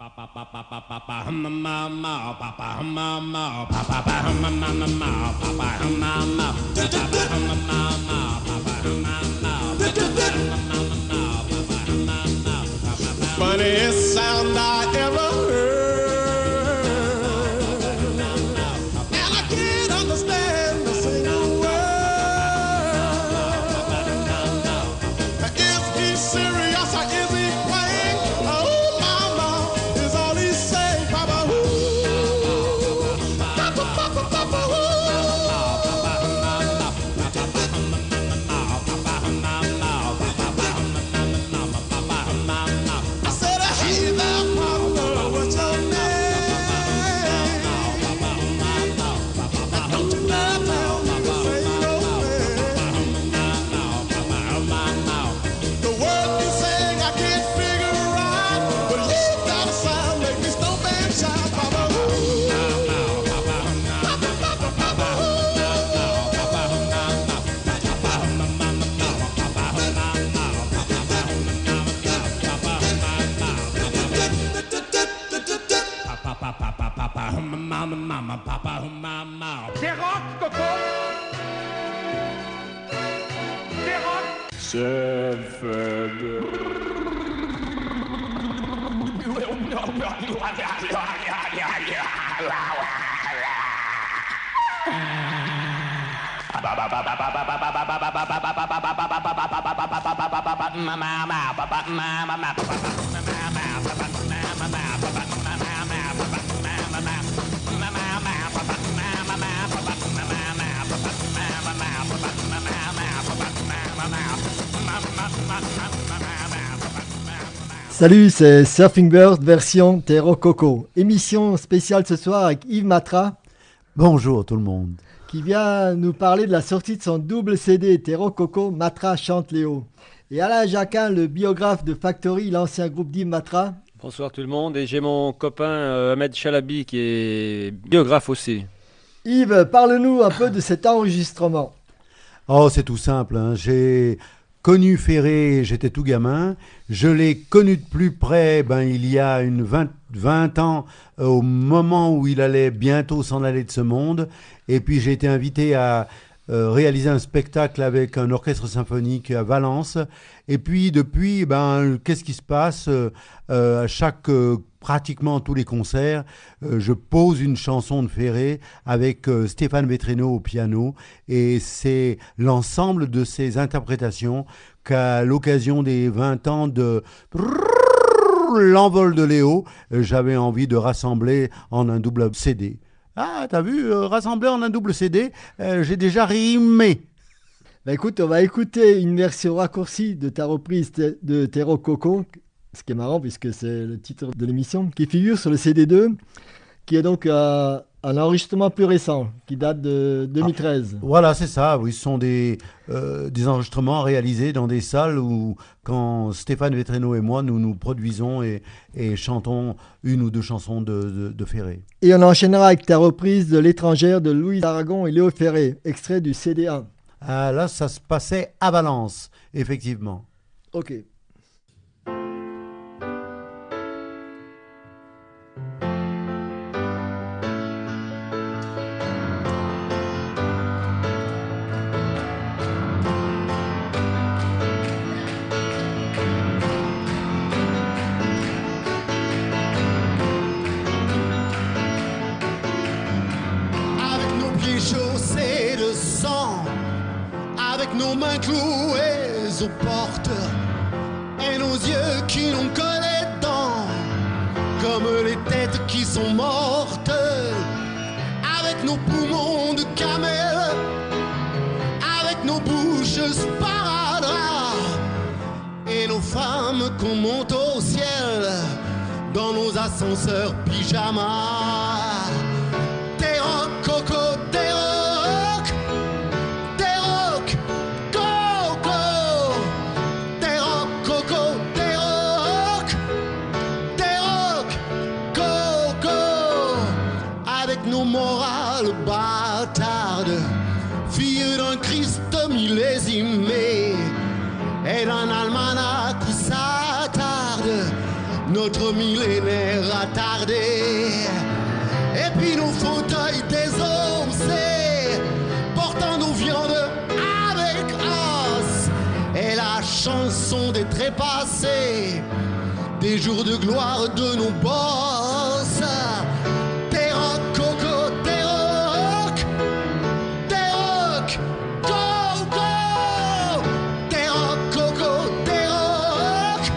Funniest sound I ever heard, and I can't understand a single word. Is he serious or is he playing? Oh, mama, is all he's saying, Papa, ooh, Papa, Papa, Papa, I said, hey there, Papa, what's your name? Don't you dare tell me this ain't no way. The word you sing I can't figure out, but you got a sound make me stomp and shout, Papa, ooh. Papa, Papa, Papa, Des rocs, Coco. Des rocs. Salut, c'est Surfing Bird version Terro Coco. Émission spéciale ce soir avec Yves Matra Bonjour tout le monde. qui vient nous parler de la sortie de son double CD Terro Coco Matra chante Léo. Et Alain Jacquin, le biographe de Factory, l'ancien groupe d'Yves Matra. Bonsoir tout le monde, et j'ai mon copain Ahmed Chalabi qui est biographe aussi. Yves, parle-nous un peu de cet enregistrement. Oh, c'est tout simple, hein. J'ai connu Ferré, j'étais tout gamin. Je l'ai connu de plus près il y a 20 ans, au moment où il allait bientôt s'en aller de ce monde. Et puis j'ai été invité à réaliser un spectacle avec un orchestre symphonique à Valence. Et puis depuis, qu'est-ce qui se passe à chaque pratiquement tous les concerts, je pose une chanson de Ferré avec Stéphane Vétréno au piano, et c'est l'ensemble de ces interprétations qu'à l'occasion des 20 ans de l'envol de Léo, j'avais envie de rassembler en un double CD. Ah, t'as vu, rassembler en un double CD, j'ai déjà rimé. Écoute, on va écouter une version raccourcie de ta reprise de Terro Coco, ce qui est marrant puisque c'est le titre de l'émission, qui figure sur le CD2, qui est donc un enregistrement plus récent, qui date de 2013. Voilà, c'est ça, oui, ce sont des enregistrements réalisés dans des salles où, quand Stéphane Vétréno et moi, nous produisons et chantons une ou deux chansons de Ferré. Et on enchaînera avec ta reprise de L'étrangère de Louis Aragon et Léo Ferré, extrait du CD1. Ah, là, ça se passait à Valence, effectivement. Ok. avec nos pieds chaussés de sang, avec nos mains clouées aux portes et nos yeux qui n'ont que les dents, comme les têtes qui sont mortes, avec nos poumons de camel, avec nos bouches sparadrap et nos femmes qu'on monte au ciel dans nos ascenseurs pyjamas. Des rocs, coco, des rocs, coco, des rocs, coco, des rocs, coco, avec nos morales bâtardes, filles d'un Christ millésimé et d'un almanach qui s'attarde, notre millénaire attardé. Et puis nos fauteuils désossés, portant nos viandes avec os. Et la chanson des trépassés, des jours de gloire de nos boss. T'es rock, coco, t'es rock, go, go. T'es rock, coco, t'es rock,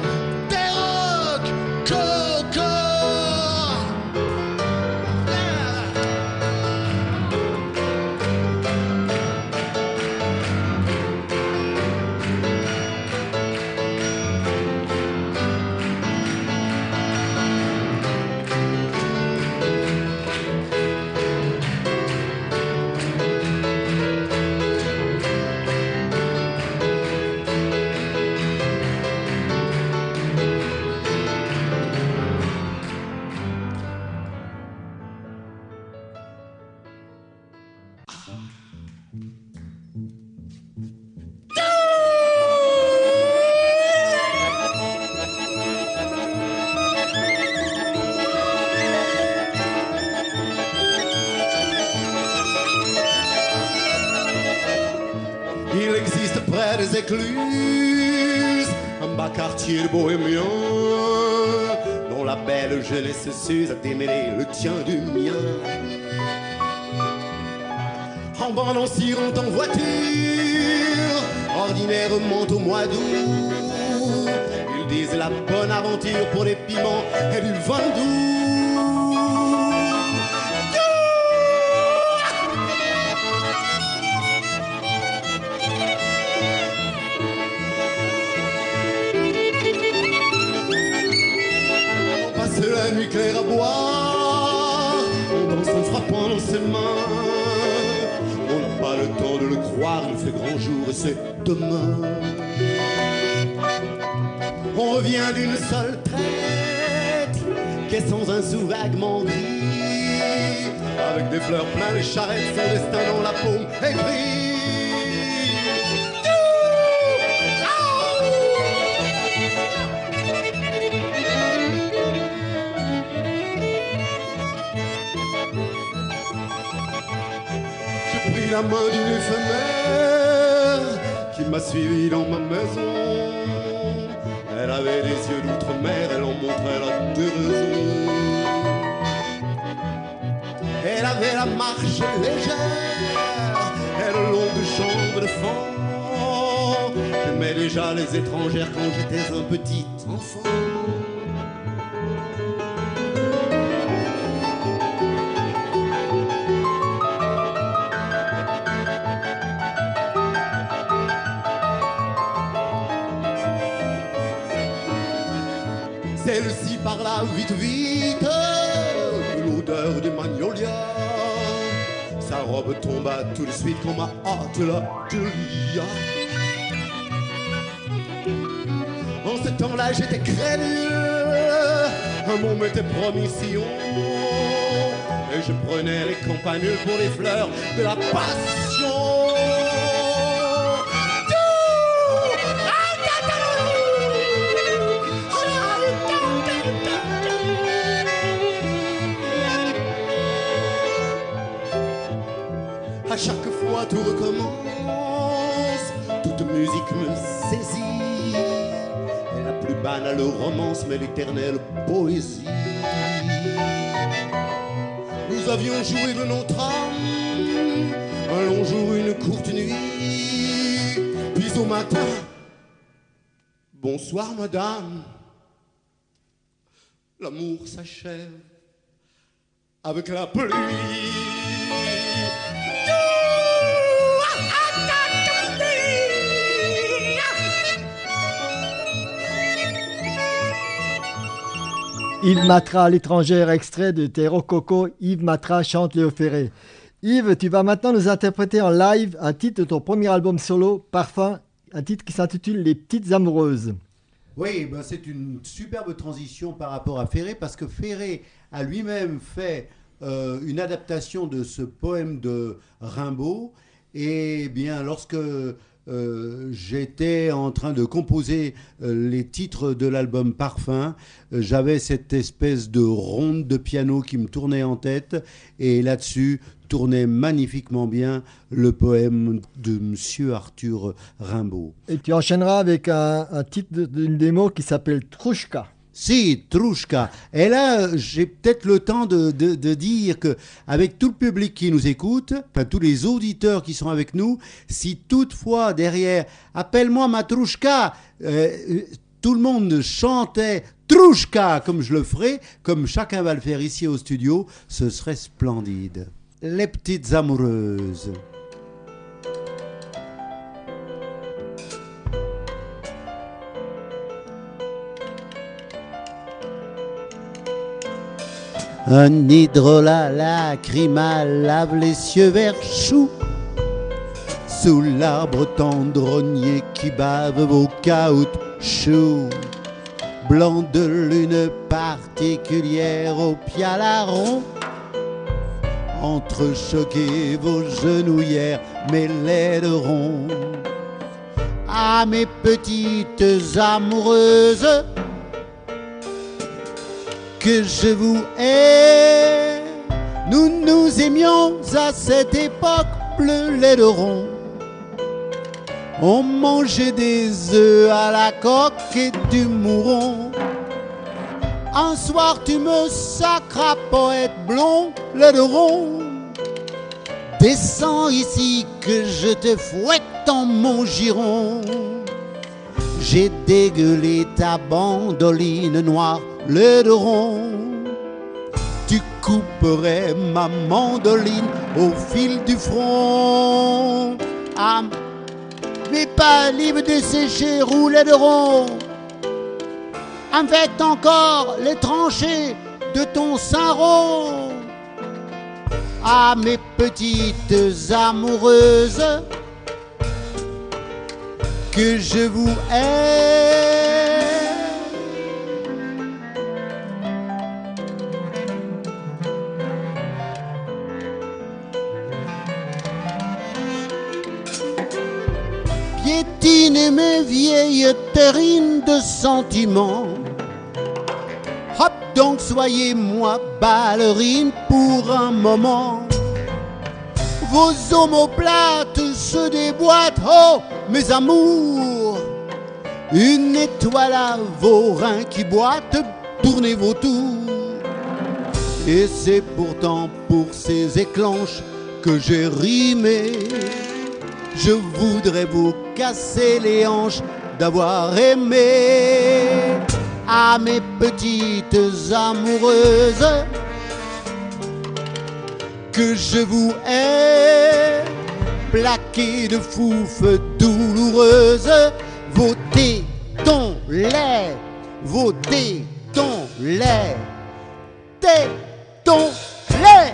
coco. Il existe près des écluses un bas quartier de bohémiens dont la belle jeunesse s'use à démêler le tien du mien. En bande en cirant en voiture, ordinairement au mois d'août, ils disent la bonne aventure pour les piments et du vin doux. La nuit claire à boire, on danse en frappant dans ses mains. On n'a pas le temps de le croire, il fait grand jour et c'est demain. On revient d'une seule traite, qui est sans un sou vaguement gris, avec des fleurs plein les charrettes, son destin dans la paume écrit. La main d'une éphémère qui m'a suivi dans ma maison. Elle avait des yeux d'outre-mer, elle en montrait la déraison. Elle avait la marche légère et le long de jambes de fond. J'aimais déjà les étrangères quand j'étais un petit enfant. Celle-ci par là, vite, vite, l'odeur du magnolia. Sa robe tomba tout de suite comme ma hâte la Julia. En ce temps-là, j'étais crédule, un mot m'était promis si haut, et je prenais les campanules pour les fleurs de la passion. À chaque fois tout recommence, toute musique me saisit. Et la plus banale romance, mais l'éternelle poésie. Nous avions joué de notre âme, un long jour, une courte nuit. Puis au matin, bonsoir madame, l'amour s'achève avec la pluie. Yves Matra, l'étrangère, extrait de Terro Coco, Yves Matra chante Léo Ferré. Yves, tu vas maintenant nous interpréter en live un titre de ton premier album solo, Parfum, un titre qui s'intitule Les Petites Amoureuses. Oui, ben c'est une superbe transition par rapport à Ferré, parce que Ferré a lui-même fait une adaptation de ce poème de Rimbaud. Et bien, lorsque j'étais en train de composer les titres de l'album Parfum. J'avais cette espèce de ronde de piano qui me tournait en tête, et là-dessus tournait magnifiquement bien le poème de Monsieur Arthur Rimbaud. Et tu enchaîneras avec un titre d'une démo qui s'appelle Trouchka. Si, Trouchka. Et là, j'ai peut-être le temps de dire que, avec tout le public qui nous écoute, enfin tous les auditeurs qui sont avec nous, si toutefois derrière, appelle-moi ma Trouchka, tout le monde chantait Trouchka comme je le ferai, comme chacun va le faire ici au studio, ce serait splendide. Les petites amoureuses. Un hydrolat lacrymal lave les cieux verts choux, sous l'arbre tendronnier qui bave vos caoutchoucs, blanc de lune particulière au pialaron, entrechoquez vos genouillères, mes laiderons. Ah, mes petites amoureuses, que je vous hais. Nous nous aimions à cette époque, bleu laideron. On mangeait des œufs à la coque et du mouron. Un soir tu me sacras, poète blond laideron. Descends ici que je te fouette dans mon giron. J'ai dégueulé ta bandoline noire laideron. Tu couperais ma mandoline au fil du front. Ah, mais pas libre de sécher roux laideron. En fait encore les tranchées de ton Saint-Ron. Ah, mes petites amoureuses, que je vous hais. Piétinez mes vieilles terrines de sentiments. Hop donc, soyez-moi ballerine pour un moment. Vos omoplates se déboîtent, oh mes amours. Une étoile à vos reins qui boitent, tournez vos tours. Et c'est pourtant pour ces éclanches que j'ai rimé. Je voudrais vous casser les hanches d'avoir aimé. À mes petites amoureuses, que je vous hais, plaquées de foufes douloureuses, vos tétons laids, vos tétons laids, tétons laids.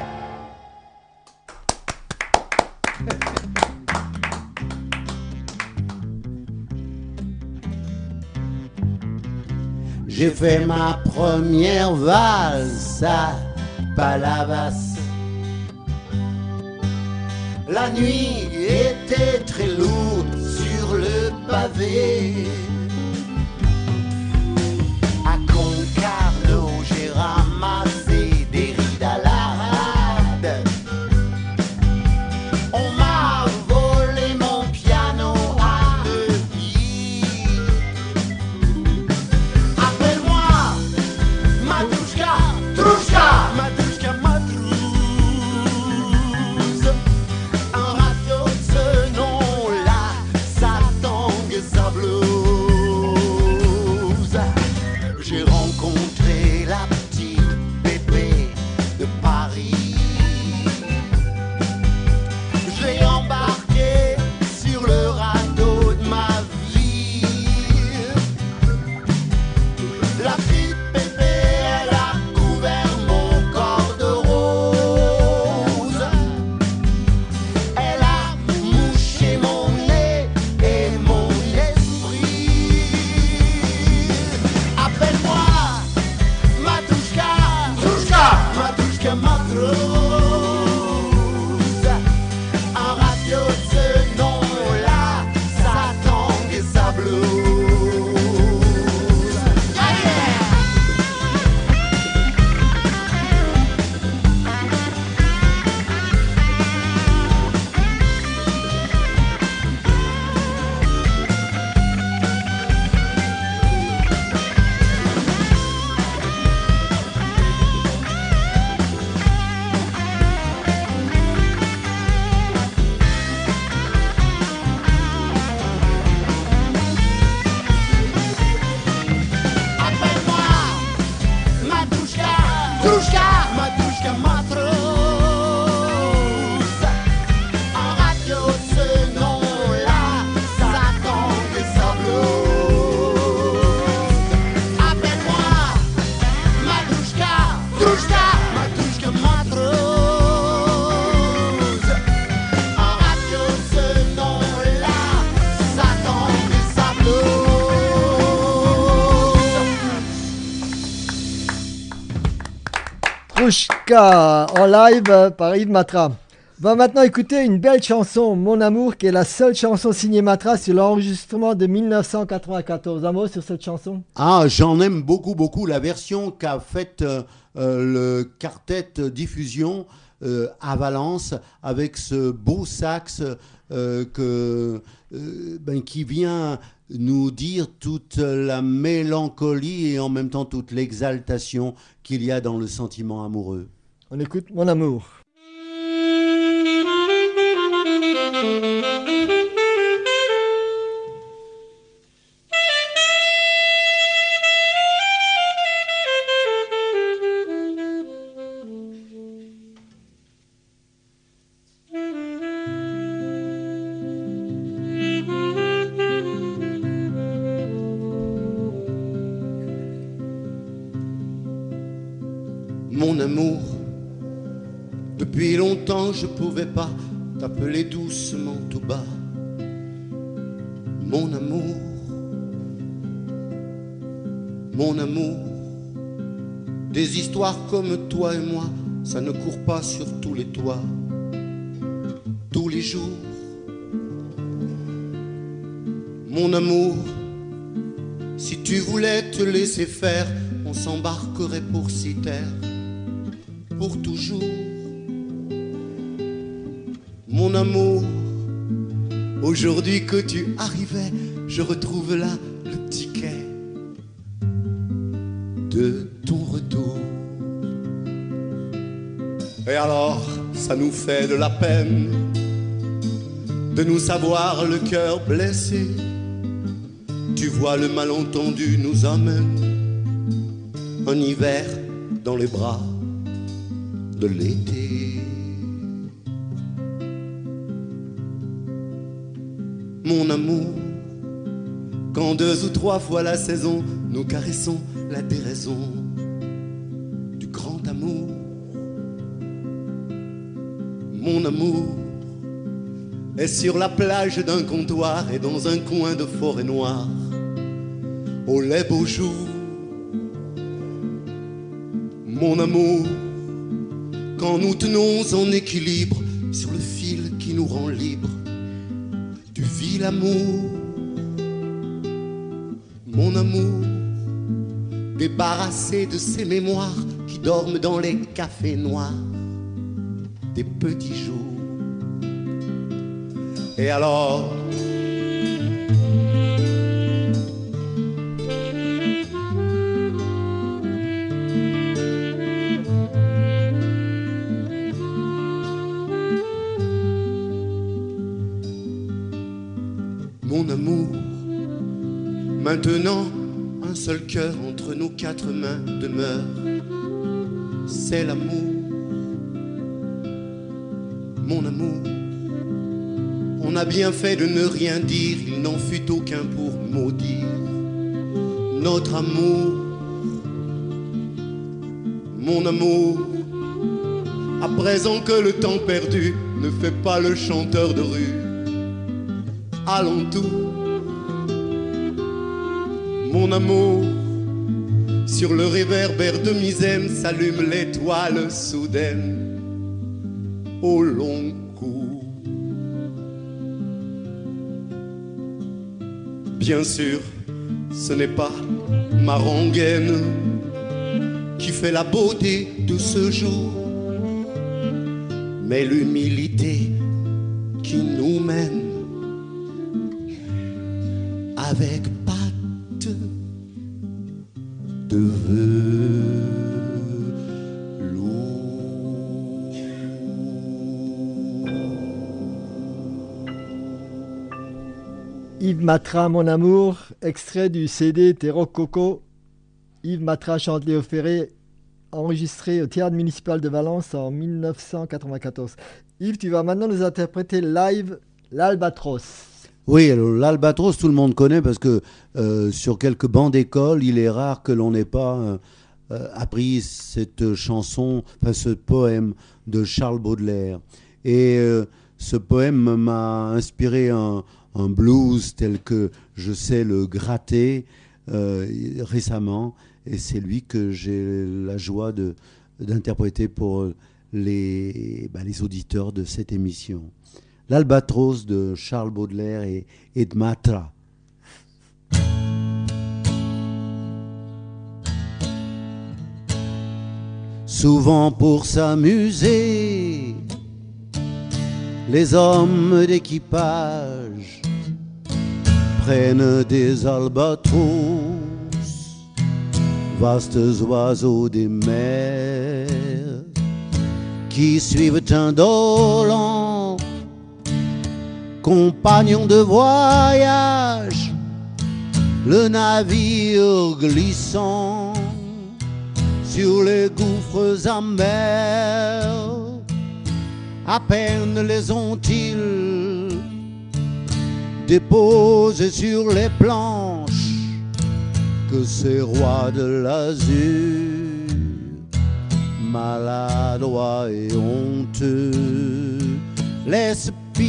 J'ai fait ma première valse à Palavas. La nuit était très lourde sur le pavé. À Concarneau, j'ai ramassé des rides à la rade. On m'a volé mon piano à deux pieds. Appelle-moi Matrouchka, Trouchka, Matrouchka, Matrouche. Un radeau de ce nom-là, sa tangue, sa blouse. J'ai rencontré la petite bébé de Paris. Je l'ai embarqué sur le radeau de ma vie. La petite bébé, elle a couvert mon corps Matouchka, Matouchka Matrose. En radio ce nom-là, ça tombe et ça blose. Appelle-moi Matouchka, Touchka, Matouchka Matrose. En radio ce nom-là, ça tombe et ça blose. Trouchka en live par Yves Matra. On va maintenant écouter une belle chanson, Mon Amour, qui est la seule chanson signée Matra sur l'enregistrement de 1994. Un mot sur cette chanson? Ah, j'en aime beaucoup, beaucoup la version qu'a faite le quartet diffusion à Valence avec ce beau sax qui vient nous dire toute la mélancolie et en même temps toute l'exaltation qu'il y a dans le sentiment amoureux. On écoute Mon Amour. Mon amour, depuis longtemps je pouvais pas t'appeler doucement tout bas. Mon amour, mon amour, des histoires comme toi et moi, ça ne court pas sur tous les toits, tous les jours. Mon amour, si tu voulais te laisser faire, on s'embarquerait pour s'y taire, pour toujours. Mon amour, aujourd'hui que tu arrivais, je retrouve là le ticket de ton retour. Et alors, ça nous fait de la peine de nous savoir le cœur blessé. Tu vois, le malentendu nous amène un hiver dans les bras de l'été. Mon amour, quand 2 ou 3 fois la saison nous caressons la déraison du grand amour. Mon amour est sur la plage d'un comptoir et dans un coin de forêt noire au lait beau jour. Mon amour, quand nous tenons en équilibre sur le fil qui nous rend libres du vil amour. Mon amour, débarrassé de ces mémoires qui dorment dans les cafés noirs des petits jours. Et alors, mon amour, maintenant un seul cœur entre nos 4 mains demeure, c'est l'amour. Mon amour, on a bien fait de ne rien dire, il n'en fut aucun pour maudire notre amour. Mon amour, à présent que le temps perdu ne fait pas le chanteur de rue alentour. Mon amour, sur le réverbère de misaine s'allume l'étoile soudaine au long cours. Bien sûr, ce n'est pas ma rengaine qui fait la beauté de ce jour, mais l'humilité qui nous mène avec patte de velours. Yves Matra, Mon Amour, extrait du CD Terro Coco. Yves Matra chante Léo Ferré enregistré au Théâtre municipal de Valence en 1994. Yves, tu vas maintenant nous interpréter live l'Albatros. Oui, alors l'Albatros, tout le monde connaît parce que sur quelques bancs d'école, il est rare que l'on n'ait pas appris cette chanson, enfin ce poème de Charles Baudelaire. Et ce poème m'a inspiré un blues tel que je sais le gratter récemment. Et c'est lui que j'ai la joie d'interpréter pour les auditeurs de cette émission. L'Albatros de Charles Baudelaire et de Matra. Souvent pour s'amuser, les hommes d'équipage prennent des albatros, vastes oiseaux des mers, qui suivent indolents, compagnons de voyage, le navire glissant sur les gouffres amers. À peine les ont-ils déposés sur les planches que ces rois de l'azur, maladroits et honteux, laissent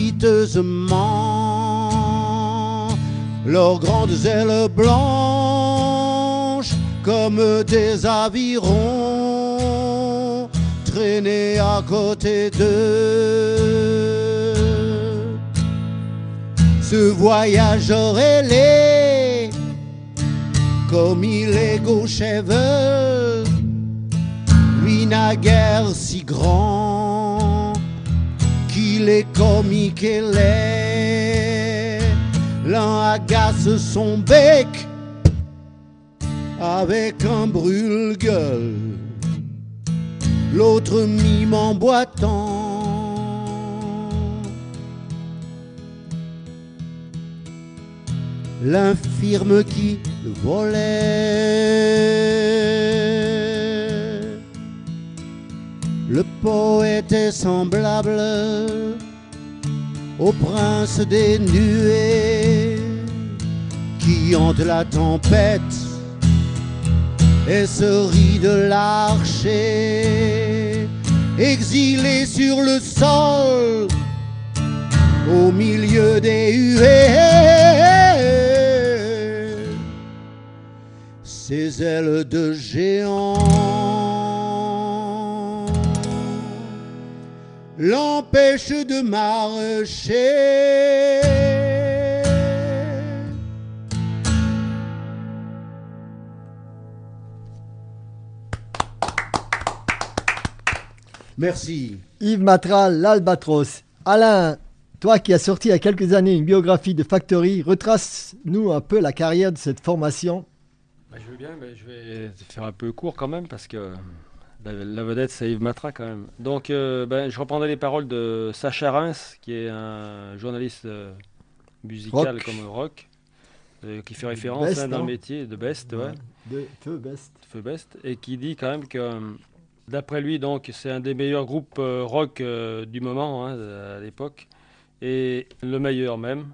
piteusement leurs grandes ailes blanches comme des avirons traîner à côté d'eux. Ce voyageur ailé, comme il est gauche et veut, lui n'a guère si grand qu'il est comique et laid. L'un agace son bec avec un brûle-gueule, l'autre mime en boitant. L'infirme qui volait, le poète est semblable au prince des nuées qui hante la tempête et se rit de l'archer, exilé sur le sol au milieu des huées. Ses ailes de géant l'empêchent de marcher. Merci. Yves Matra, l'Albatros. Alain, toi qui as sorti il y a quelques années une biographie de Factory, retrace-nous un peu la carrière de cette formation. Je veux bien, mais je vais faire un peu court quand même parce que la vedette c'est Yves Matra quand même. Donc je reprendrai les paroles de Sacha Reims, qui est un journaliste musical Rock. comme rock, qui fait référence Best, dans le non métier de Best, ouais. De Feu Best. Feu Best, et qui dit quand même que d'après lui, donc, c'est un des meilleurs groupes rock du moment, hein, à l'époque, et le meilleur même.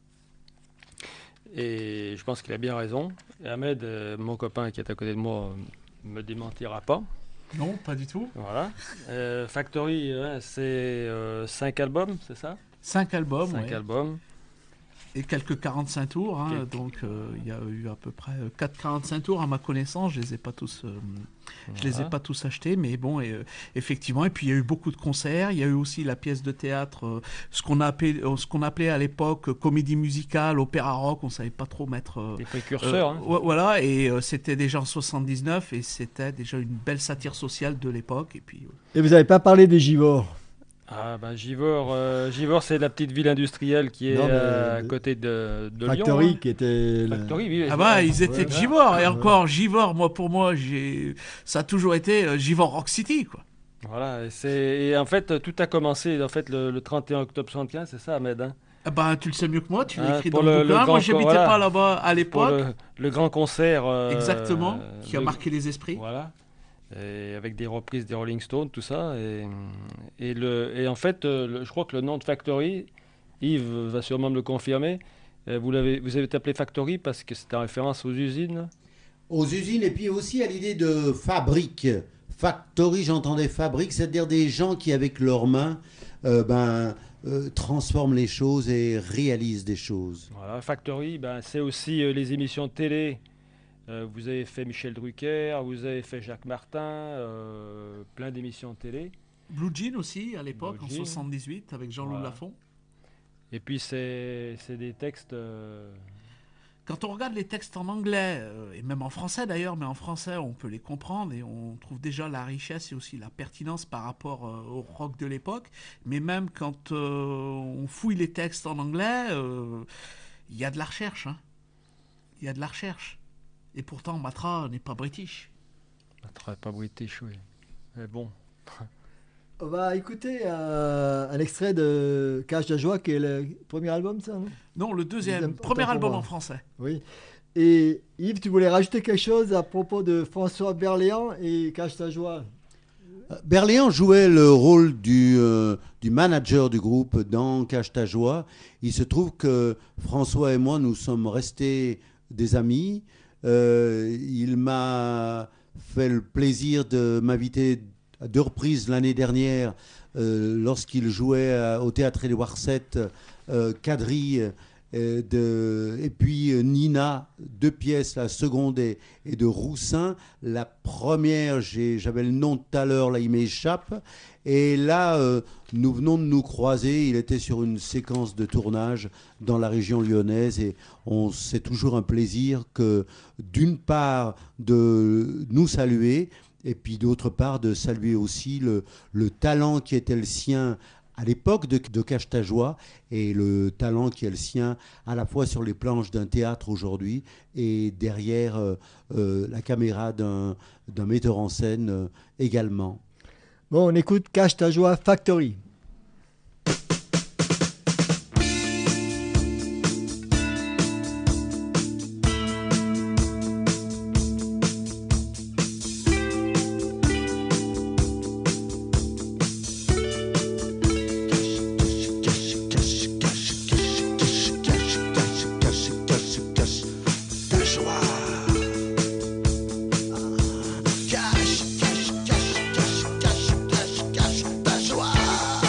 Et je pense qu'il a bien raison. Et Ahmed, mon copain qui est à côté de moi, me démentira pas. Non, pas du tout. Voilà. Factory, c'est 5 albums, c'est ça? 5 albums, 5 ouais. albums. Et quelques 45 tours. Hein, donc, il y a eu à peu près 4 45 tours à ma connaissance. Je les ai pas tous, les ai pas tous achetés, mais bon, effectivement. Et puis, il y a eu beaucoup de concerts. Il y a eu aussi la pièce de théâtre, ce qu'on appelait à l'époque comédie musicale, opéra rock. On savait pas trop mettre. Les précurseurs. Hein. Voilà, et c'était déjà en 79, et c'était déjà une belle satire sociale de l'époque. Et puis. Et vous n'avez pas parlé des Givors? Ah ben Givors c'est la petite ville industrielle qui est à côté de Factory, Lyon. qui était... Factory, oui. Ah bah ils étaient de Givors, et encore Givors, pour moi, ça a toujours été Givors Rock City, quoi. Voilà, et en fait tout a commencé le 31 octobre 75, c'est ça Ahmed, hein? Ah bah tu le sais mieux que moi, tu l'as écrit dans pour le bouquin. Moi j'habitais pas là-bas à l'époque. Le grand concert. Exactement, qui a marqué les esprits. Voilà. et avec des reprises des Rolling Stones, tout ça. Et en fait, je crois que le nom de Factory, Yves va sûrement me le confirmer. Vous avez appelé Factory parce que c'était en référence aux usines. Aux usines et puis aussi à l'idée de fabrique. Factory, j'entendais fabrique, c'est-à-dire des gens qui, avec leurs mains, transforment les choses et réalisent des choses. Voilà, Factory, c'est aussi les émissions de télé. Vous avez fait Michel Drucker, vous avez fait Jacques Martin, plein d'émissions de télé. Blue Jean aussi, à l'époque, Blue en Jean. 78, avec Jean-Loup Voilà. Lafont. Et puis c'est des textes... Quand on regarde les textes en anglais, et même en français d'ailleurs, mais en français on peut les comprendre et on trouve déjà la richesse et aussi la pertinence par rapport au rock de l'époque. Mais même quand on fouille les textes en anglais, il y a de la recherche. Hein. Il y a de la recherche. Et pourtant Matra n'est pas british. Pas british, oui. Mais bon. On va écouter un extrait de Cache de joie, qui est le premier album, ça, non? Non, le deuxième. Autant Premier pour album moi. en français. Oui. Et Yves, tu voulais rajouter quelque chose à propos de François Berléand et Cache ta joie? Berléand jouait le rôle du manager du groupe dans Cache ta joie. Il se trouve que François et moi, nous sommes restés des amis. Il m'a fait le plaisir de m'inviter à 2 reprises l'année dernière lorsqu'il jouait au Théâtre Édouard VII, Quadrille et puis Nina, 2 pièces, la seconde est de Roussin. La première, j'avais le nom tout à l'heure, là il m'échappe. Et là, nous venons de nous croiser. Il était sur une séquence de tournage dans la région lyonnaise et c'est toujours un plaisir que, d'une part, de nous saluer et puis d'autre part, de saluer aussi le talent qui était le sien à l'époque de Cache ta joie et le talent qui est le sien à la fois sur les planches d'un théâtre aujourd'hui et derrière la caméra d'un metteur en scène également. Bon, on écoute Cache ta joie Factory. Cache ta joie.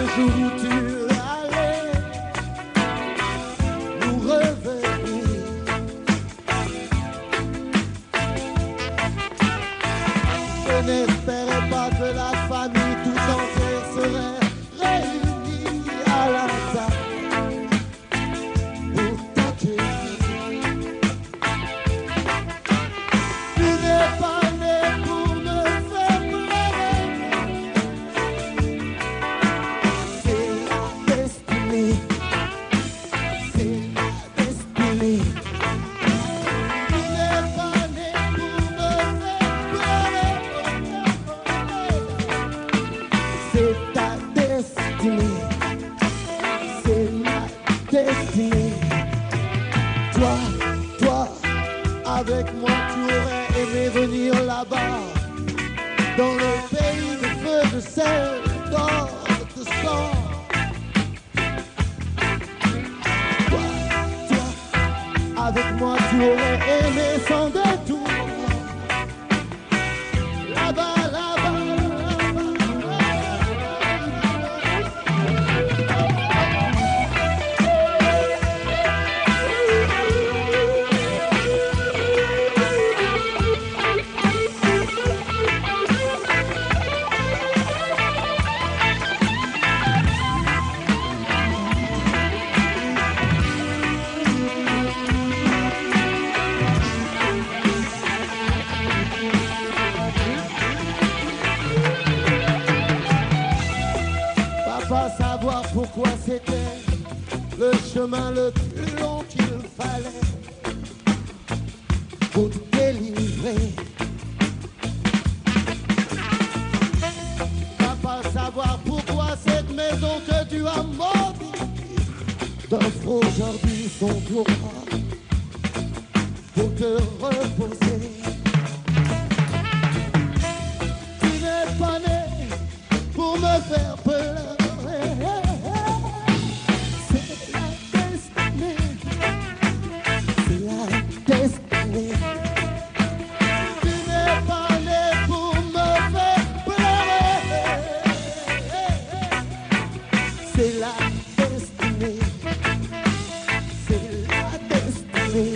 jour où tu allais nous revenir. Je n'espérais pas que la famille tout entière serait réunie à la table pour t'accueillir. Tu n'es pas né pour me faire pleurer. C'est la destinée. C'est la destinée. Tu n'es pas né pour me faire pleurer. C'est ta destinée. C'est la destinée. Toi, avec moi tu aurais aimé venir là-bas, dans le pays de feu, de sel, d'or, de sang. Toi, avec moi tu aurais aimé sans détour. Là-bas, là-bas, pas savoir pourquoi c'était le chemin le plus long qu'il fallait pour te délivrer. Pas savoir pourquoi cette maison que tu as maudite t'offre aujourd'hui son gloire pour te reposer. Tu n'es pas né pour me faire pleurer. C'est la destinée. C'est la destinée. Tu n'es pas né pour me faire pleurer. C'est la destinée. C'est la destinée.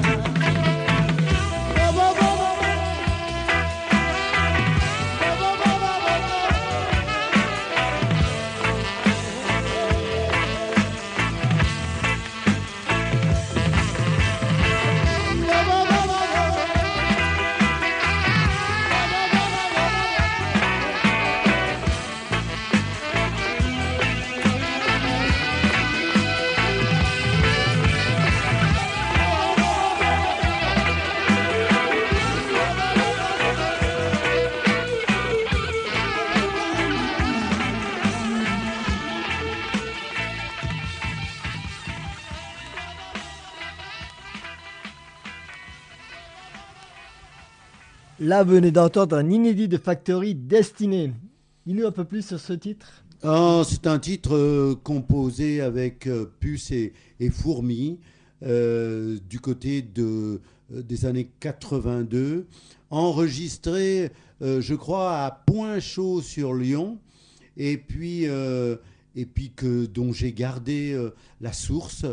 Là, vous venez d'entendre un inédit de Factory, Destinée. Dis-nous un peu plus sur ce titre. C'est un titre composé avec Puce et Fourmi du côté des années 82, enregistré, je crois, à Point-Chaud-sur-Lyon, et puis dont j'ai gardé la source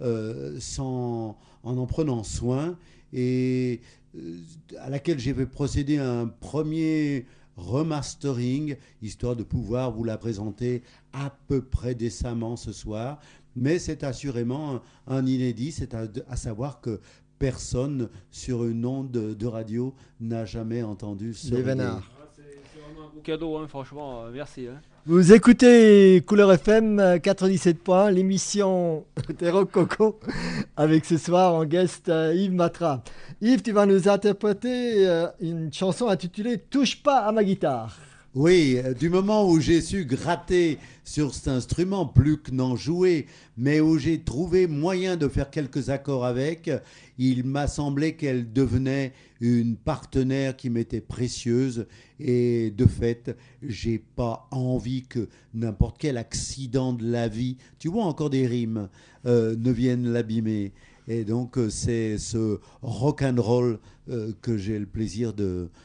en prenant soin, et à laquelle j'ai fait procéder à un premier remastering, histoire de pouvoir vous la présenter à peu près décemment ce soir. Mais c'est assurément un inédit, c'est à savoir que personne sur une onde de radio n'a jamais entendu ce Les Vénards. C'est vraiment un beau cadeau, hein, franchement, merci. Hein. Vous écoutez Couleur FM 97 points, l'émission Terroc Coco, avec ce soir en guest Yves Matra. Yves, tu vas nous interpréter une chanson intitulée « Touche pas à ma guitare ». Oui, du moment où j'ai su gratter sur cet instrument, plus que n'en jouer, mais où j'ai trouvé moyen de faire quelques accords avec, il m'a semblé qu'elle devenait une partenaire qui m'était précieuse, et de fait, j'ai pas envie que n'importe quel accident de la vie, tu vois encore des rimes, ne vienne l'abîmer. Et donc c'est ce rock'n'roll que j'ai le plaisir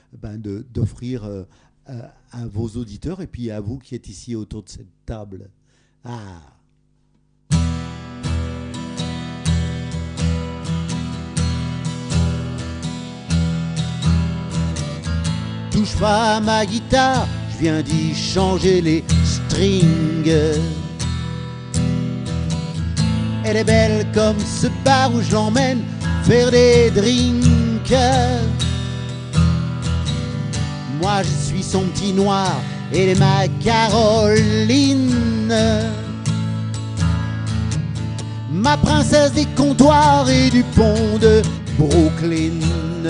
d'offrir à vos auditeurs et puis à vous qui êtes ici autour de cette table. Touche pas à ma guitare, je viens d'y changer les strings. Elle est belle comme ce bar où je l'emmène faire des drinks. Moi je suis son petit noir, elle est ma Caroline. Ma princesse des comptoirs et du pont de Brooklyn.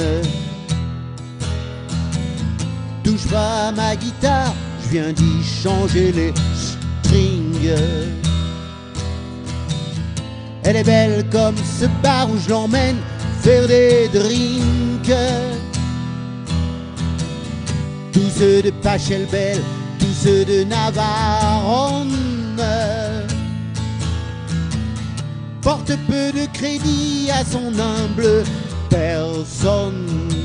Touche pas à ma guitare, je viens d'y changer les strings. Elle est belle comme ce bar où je l'emmène faire des drinks. Tous ceux de Pachelbel, tous ceux de Navarone portent peu de crédit à son humble personne.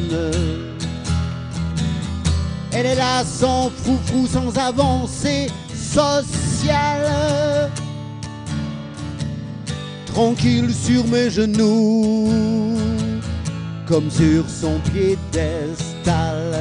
Elle est là sans froufrou, sans avancée sociale, tranquille sur mes genoux, comme sur son piédestal.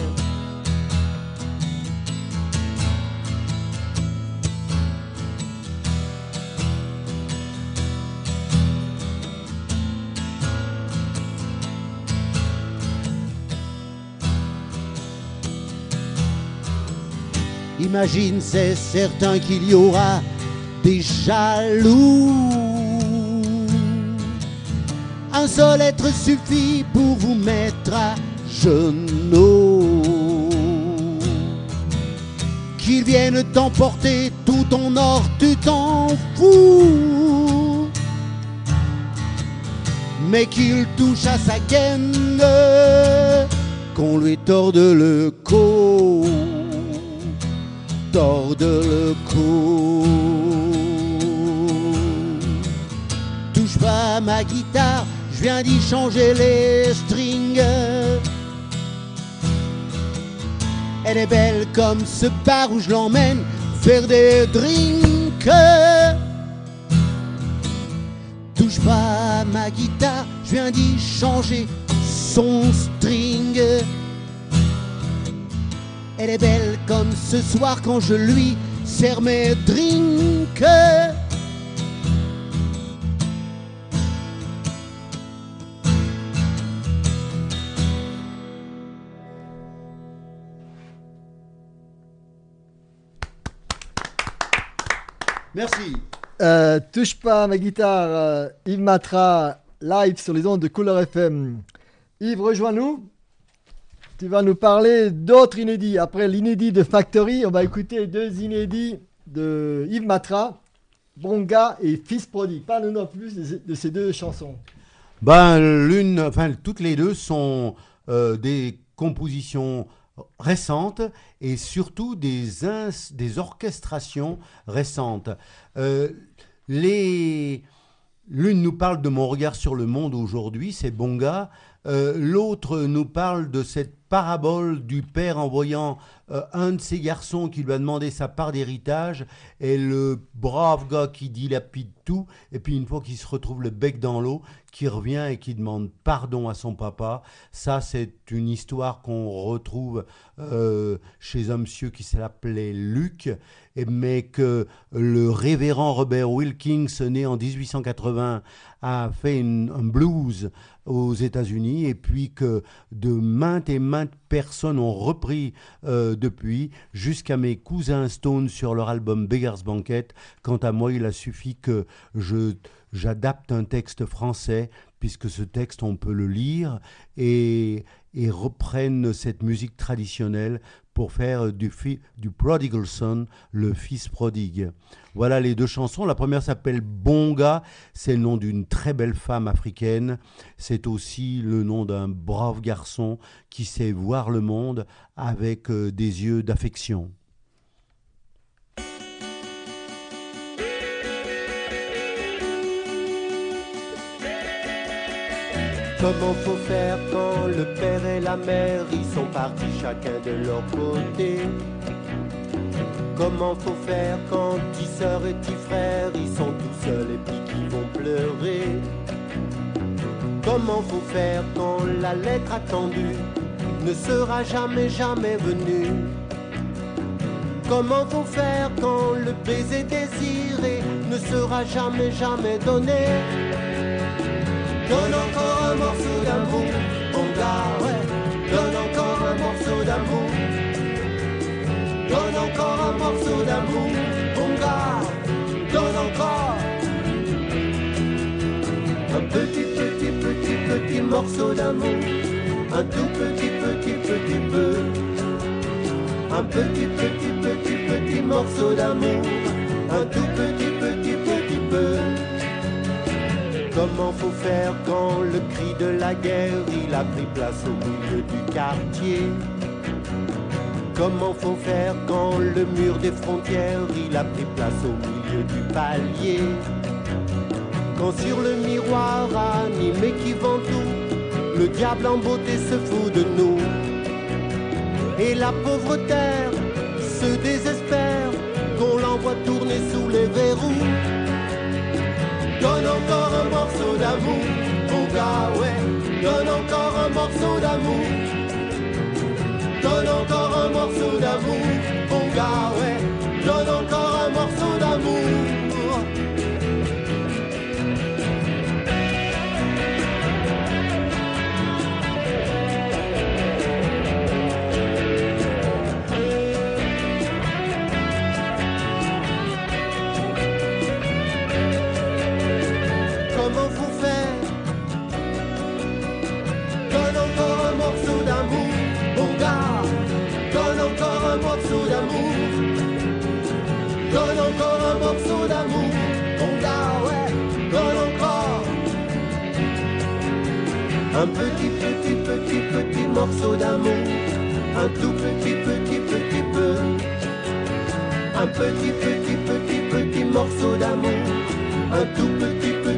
Imagine, c'est certain qu'il y aura des jaloux. Un seul être suffit pour vous mettre à genoux. Qu'il vienne t'emporter tout ton or, tu t'en fous. Mais qu'il touche à sa gaine, qu'on lui torde le cou. Torde le cou. Touche pas à ma guitare, je viens d'y changer les strings. Elle est belle comme ce bar où je l'emmène faire des drinks. Touche pas à ma guitare, je viens d'y changer son string. Elle est belle comme ce soir quand je lui sers mes drinks. Merci. Touche pas à ma guitare, Yves Matra, live sur les ondes de Couleur FM. Yves, rejoins-nous. Tu vas nous parler d'autres inédits. Après l'inédit de Factory, on va écouter deux inédits de Yves Matra, Bonga et Fils Prodigue. Parle-nous en plus de ces deux chansons. Toutes les deux sont des compositions récentes et surtout des orchestrations récentes. L'une nous parle de mon regard sur le monde aujourd'hui, c'est Bonga. L'autre nous parle de cette parabole du père envoyant un de ses garçons qui lui a demandé sa part d'héritage et le brave gars qui dilapide tout et puis une fois qu'il se retrouve le bec dans l'eau, qui revient et qui demande pardon à son papa. Ça, c'est une histoire qu'on retrouve chez un monsieur qui s'appelait Luc, mais que le révérend Robert Wilkins, né en 1880, a fait un blues aux États-Unis et puis que de maintes et maintes personnes ont repris depuis, jusqu'à mes cousins Stones sur leur album Beggar's Banquet. Quant à moi, il a suffi que j'adapte un texte français, puisque ce texte, on peut le lire, et reprenne cette musique traditionnelle pour faire du Prodigal Son, le fils prodigue. Voilà les deux chansons. La première s'appelle Bonga, c'est le nom d'une très belle femme africaine. C'est aussi le nom d'un brave garçon qui sait voir le monde avec des yeux d'affection. Comment faut faire quand le père et la mère ils sont partis chacun de leur côté? Comment faut faire quand tes sœurs et tes frères ils sont tout seuls et puis qu'ils vont pleurer? Comment faut faire quand la lettre attendue ne sera jamais venue? Comment faut faire quand le baiser désiré ne sera jamais donné? Donne encore un morceau d'amour, mon gars, ouais. Donne encore un morceau d'amour. Donne encore un morceau d'amour, mon gars. Donne encore un petit morceau d'amour. Un tout petit peu. Un petit morceau d'amour. Un tout petit peu. Comment faut faire quand le cri de la guerre il a pris place au milieu du quartier? Comment faut faire quand le mur des frontières il a pris place au milieu du palier? Quand sur le miroir animé qui vend tout, le diable en beauté se fout de nous. Et la pauvre terre se désespère qu'on l'envoie tourner sous les verrous. Donne encore un morceau d'amour, mon gars, ouais. Donne encore un morceau d'amour. Donne encore un morceau d'amour, mon gars, ouais. Donne encore un morceau d'amour. Comment faut faire? Donne encore un morceau d'amour, mon gars. Donne encore un morceau d'amour. Donne encore un morceau d'amour, mon gars, ouais. Donne encore un petit morceau d'amour. Un tout petit peu. Un petit morceau d'amour. Un tout petit peu.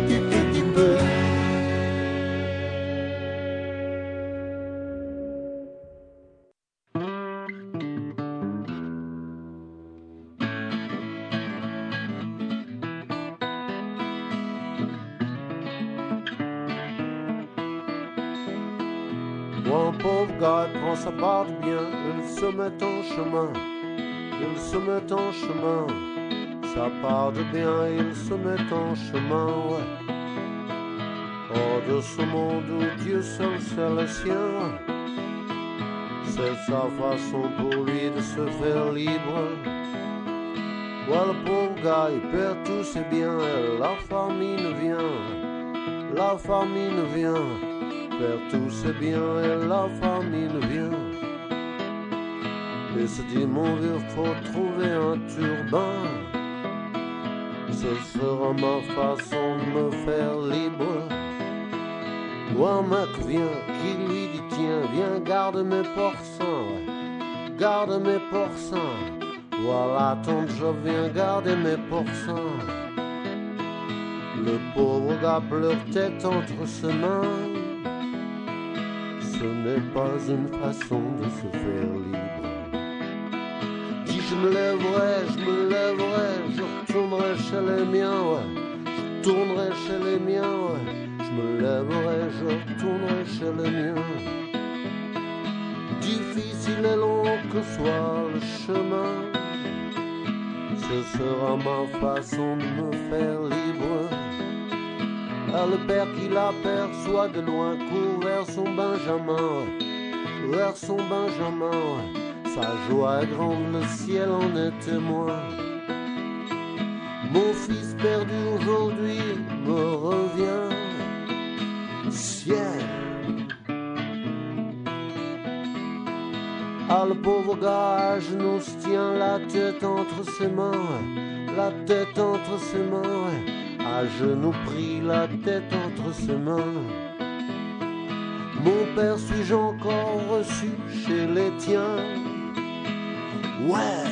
Mon pauvre gars prend sa part de bien, il se met en chemin, il se met en chemin, sa part de bien, il se met en chemin, ouais. Hors de ce monde où Dieu seul sait le sien, c'est sa façon pour lui de se faire libre. Ouais, le pauvre gars, il perd tous ses biens, et la famine vient, la famine vient. Perd tous ses biens et la famine vient. Et se dit mon vieux, faut trouver un turbin. Ce sera ma façon de me faire libre. Ou un mec vient qui lui dit tiens, viens garde mes porcins, ouais. Garde mes porcins. Voilà tante, je viens garder mes porcins. Le pauvre gars pleure tête entre ses mains. Ce n'est pas une façon de se faire libre. Dis je me lèverai, je retournerai chez les miens, ouais. Je tournerai chez les miens, ouais. Je me lèverai, je retournerai chez les miens. Difficile et long que soit le chemin, ce sera ma façon de me faire libre. Ah, le père qui l'aperçoit de loin court vers son Benjamin, vers son Benjamin. Sa joie est grande, le ciel en est témoin. Mon fils perdu aujourd'hui me revient, ciel. Ah, le pauvre gars à genoux se tient la tête entre ses mains, la tête entre ses mains. À genoux pris, la tête entre ses mains. Mon père, suis-je encore reçu chez les tiens? Ouais.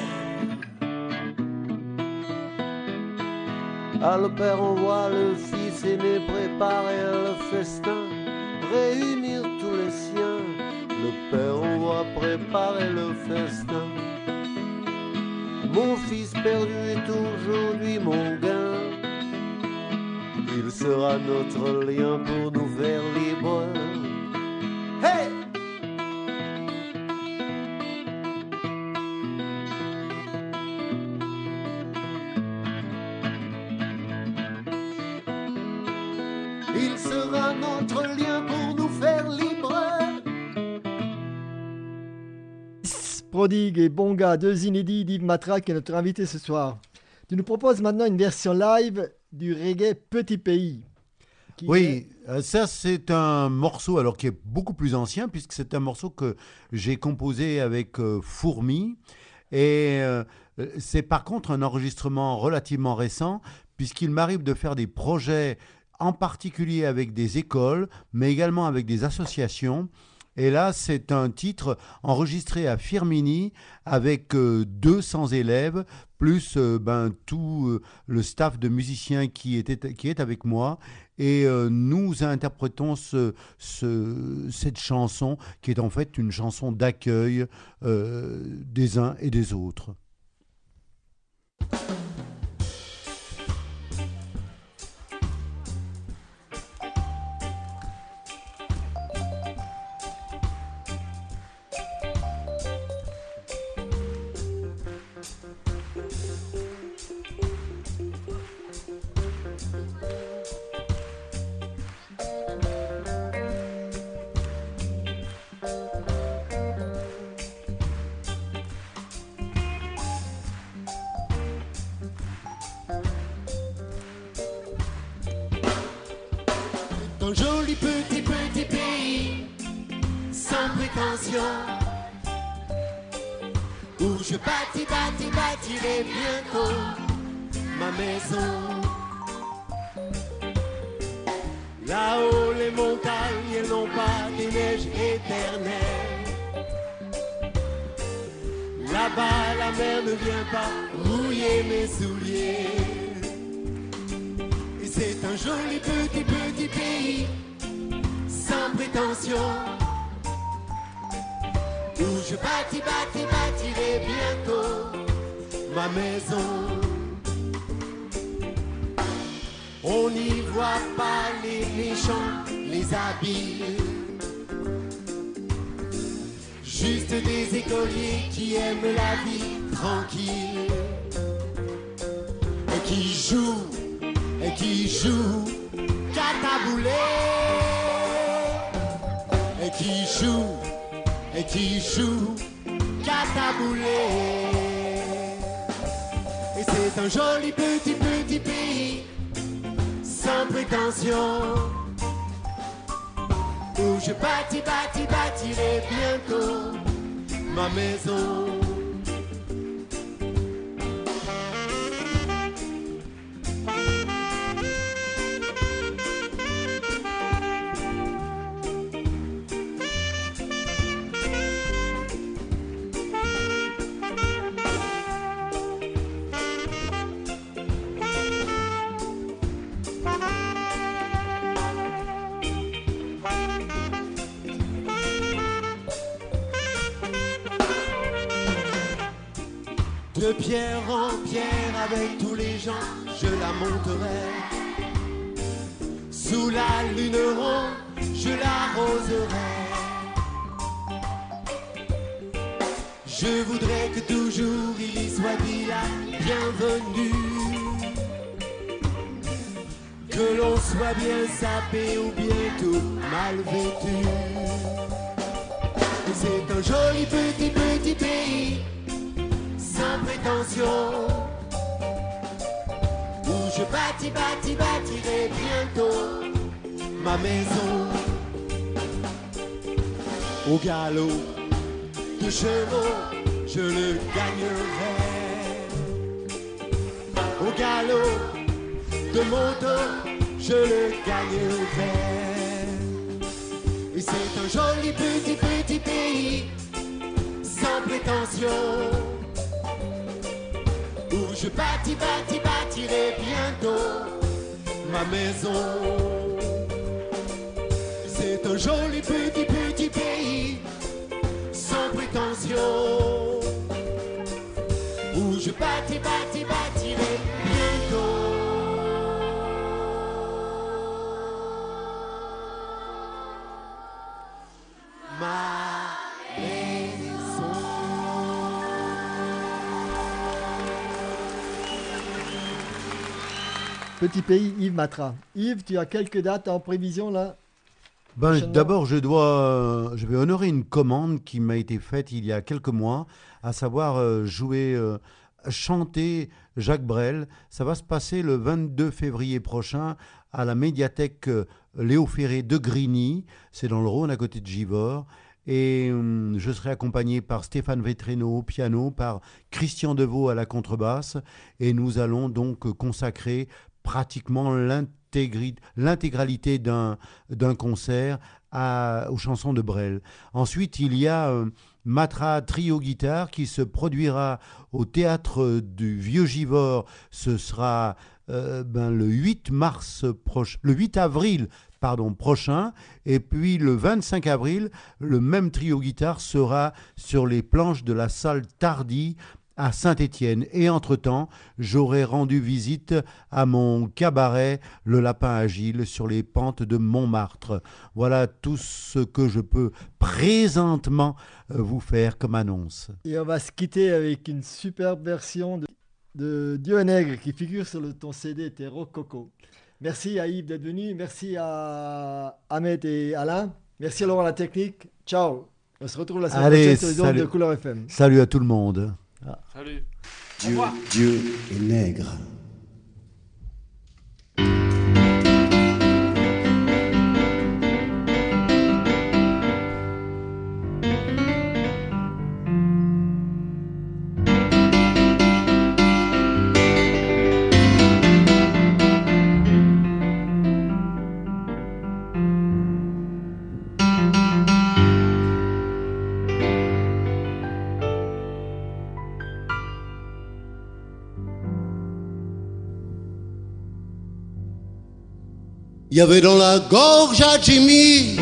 Ah, le père envoie le fils aîné préparer le festin, réunir tous les siens. Le père envoie préparer le festin. Mon fils perdu est aujourd'hui mon gain. Il sera notre lien pour nous faire libres. Hey! Il sera notre lien pour nous faire libres. Prodigue et Bonga, deux inédits d'Yves Matra, qui est notre invité ce soir. Tu nous proposes maintenant une version live du reggae Petit Pays. Oui, ça c'est un morceau alors qui est beaucoup plus ancien puisque c'est un morceau que j'ai composé avec Fourmi et c'est par contre un enregistrement relativement récent puisqu'il m'arrive de faire des projets en particulier avec des écoles mais également avec des associations. Et là, c'est un titre enregistré à Firminy avec 200 élèves, plus tout le staff de musiciens qui est avec moi. Et nous interprétons cette chanson qui est en fait une chanson d'accueil des uns et des autres. Un joli petit pays, sans prétention, où je bâtirai bientôt ma maison. Là-haut les montagnes, elles n'ont pas des neiges éternelles. Là-bas la mer ne vient pas rouiller mes souliers. C'est un joli petit pays, sans prétention, où je bâtirai bientôt ma maison. On n'y voit pas les méchants, les habiles, juste des écoliers qui aiment la vie tranquille et qui jouent cataboulé, et qui joue cataboulé. Et c'est un joli petit pays, sans prétention, où je bâtirai bientôt ma maison. De pierre en pierre avec tous les gens, je la monterai. Sous la lune ronde, je l'arroserai. Je voudrais que toujours il y soit dit la bienvenue. Que l'on soit bien sapé ou bientôt mal vêtu. Et c'est un joli petit pays, sans prétention, où je bâtirai bientôt ma maison. Au galop de chevaux, je le gagnerai. Au galop de moto, je le gagnerai. Et c'est un joli petit pays, sans prétention, où je bâtirai bientôt ma maison. C'est un joli petit pays, sans prétention, où je bâtirai Petit Pays, Yves Matra. Yves, tu as quelques dates en prévision là? Prochainement. D'abord, je vais honorer une commande qui m'a été faite il y a quelques mois, à savoir chanter Jacques Brel. Ça va se passer le 22 février prochain à la médiathèque Léo Ferré de Grigny. C'est dans le Rhône, à côté de Givors. Et je serai accompagné par Stéphane Vétréno au piano, par Christian Deveau à la contrebasse. Et nous allons donc consacrer pratiquement l'intégralité d'un concert aux chansons de Brel. Ensuite, il y a Matra Trio Guitare qui se produira au théâtre du Vieux-Givors. Ce sera le 8 avril prochain. Et puis le 25 avril, le même trio guitare sera sur les planches de la salle Tardy à Saint-Étienne. Et entre-temps, j'aurai rendu visite à mon cabaret, le Lapin Agile, sur les pentes de Montmartre. Voilà tout ce que je peux présentement vous faire comme annonce. Et on va se quitter avec une superbe version de Dieu Nègre qui figure sur ton CD Terro Coco. Merci à Yves d'être venu, merci à Ahmed et Alain, merci à Laurent la technique. Ciao. On se retrouve la semaine prochaine sur les ondes de Couleur FM. Salut à tout le monde. Salut. Dieu est nègre. Il y avait dans la gorge à Jimmy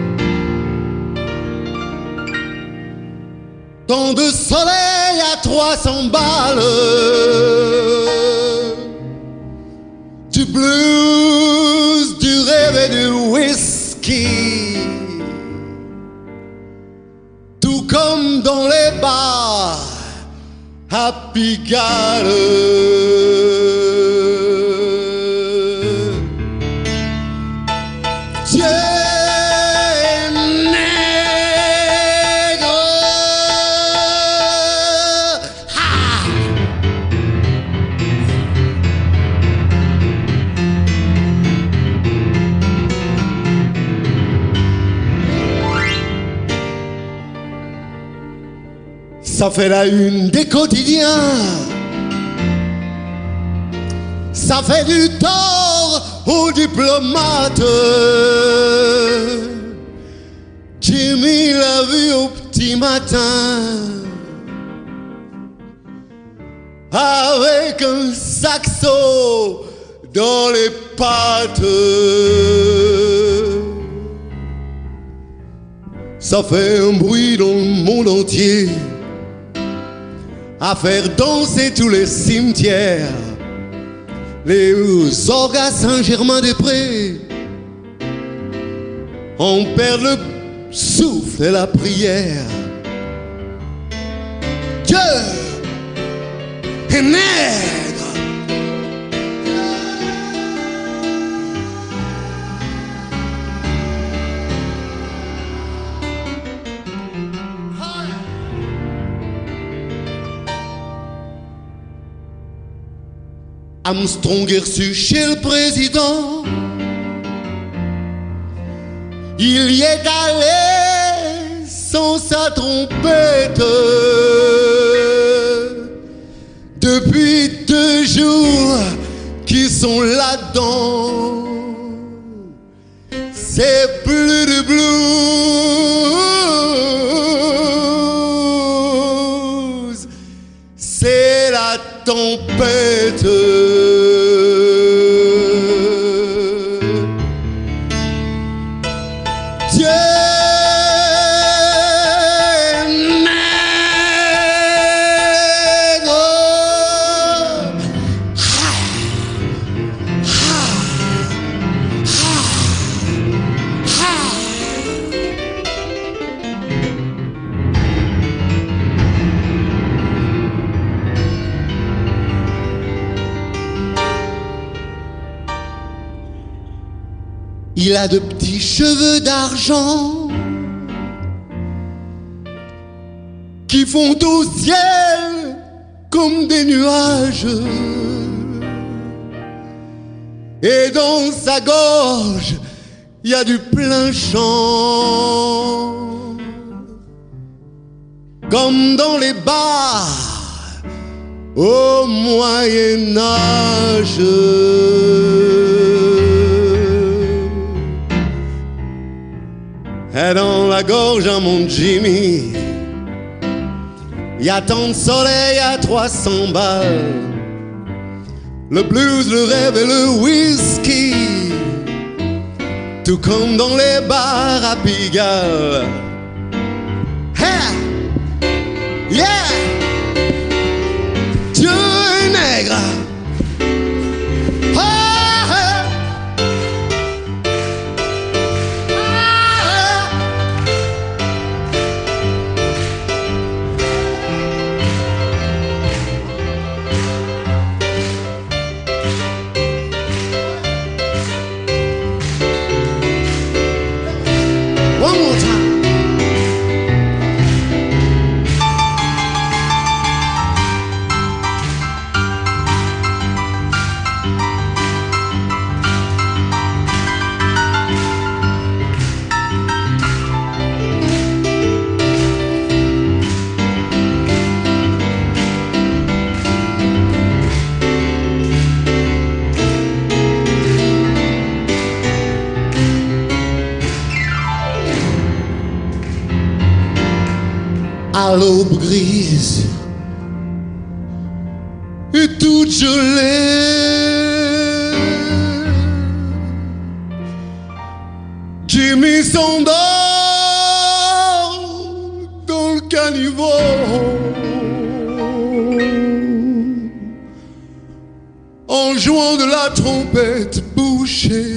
tant de soleil à 300 balles, du blues, du rêve et du whisky, tout comme dans les bars à Pigalle. Ça fait la une des quotidiens, ça fait du tort aux diplomates. Jimmy l'a vu au petit matin avec un saxo dans les pattes. Ça fait un bruit dans le monde entier, à faire danser tous les cimetières, les orgas Saint-Germain-des-Prés. On perd le souffle et la prière. Dieu est nègre. Armstrong est reçu chez le président. Il y est allé sans sa trompette. Depuis 2 jours qu'ils sont là-dedans, c'est plus de blues, c'est la tempête. Il a de petits cheveux d'argent qui font au ciel comme des nuages. Et dans sa gorge, il y a du plein chant. Comme dans les bars au Moyen-Âge. Et dans la gorge à mon Jimmy, il y a tant de soleil à 300 balles. Le blues, le rêve et le whisky, tout comme dans les bars à Pigalle. Hey! Yeah! Dieu est nègre. One more time. À l'aube grise et toute gelée, Jimmy s'endort dans le caniveau en jouant de la trompette bouchée.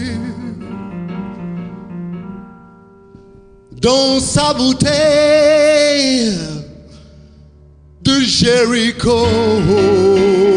Dans sa bouteille de Jericho.